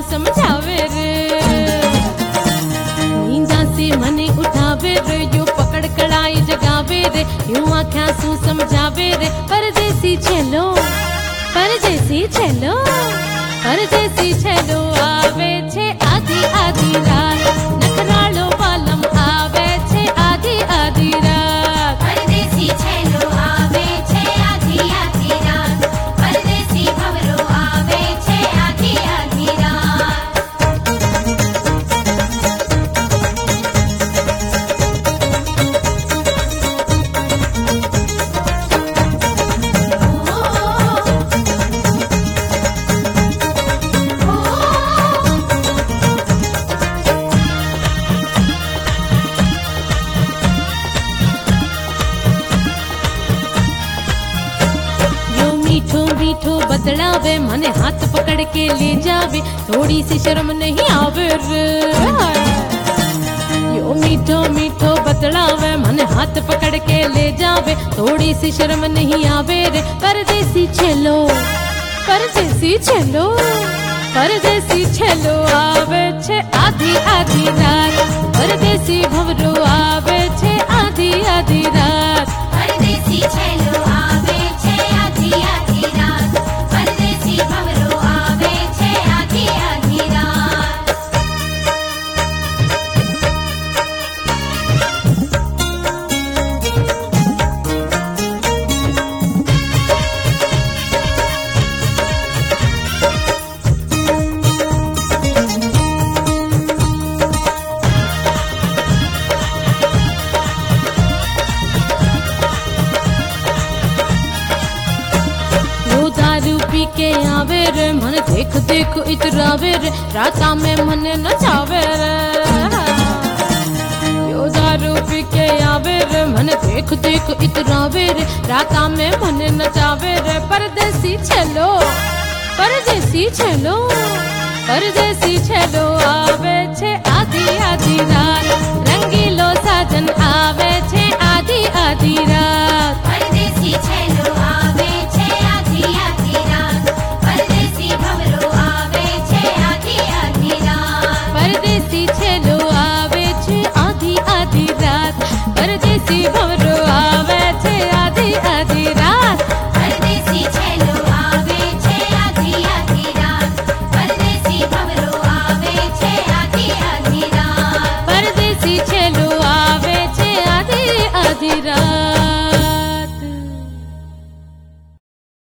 समझावे रे, नींदा से मने उठावे रे, यो पकड़ कड़ाई जगावे रे, यूं आख्या सू समझावे रे। परदेसी छेलो, परदेसी छेलो, परदेसी छेलो आवे छे आधी आधी रात, नखराळो पालम आवे छे आधी आधी रात। परदेसी छेलो आवे छे आधी आधी रात, परदेसी भवरो आवे छे आधी आधी रात। मीठो मीठो बतलावे, मने हाथ पकड़ के ले जावे, थोड़ी सी शर्म नहीं आवे रे। यो मीठो मीठो बतलावे, मने हाथ पकड़ के ले जावे, थोड़ी सी शर्म नहीं आवे रे। परदेसी छेलो, परदेसी छेलो, परदेसी छेलो आवे छे आधी आधी रात, परदेसी भवरो आवे छे आधी आधी रात। परदेसी छेलो आवे छे आधी आधी रात, परदेसी भवरो आवे छे आधी आधी रात। दारू पी के आवे रे, मन देख देख इतरावे रे, राता में मन नचावे रे। यो दारू पी के आवे रे, मन देख देख इतरावे रे, राता में मन नचावे रे। परदेसी छेलो, परदेसी छेलो, परदेसी छेलो आवे छे आधी आधी रात, रंगीलो साजन आवे छे आधी आधी रात। परदेसी छेलो आवे छे आधी आधी रात, परदेसी भवरो आवे छे आधी आधी रात। परदेसी छेलो आवे छे आधी आधी रात, परदेसी भवरो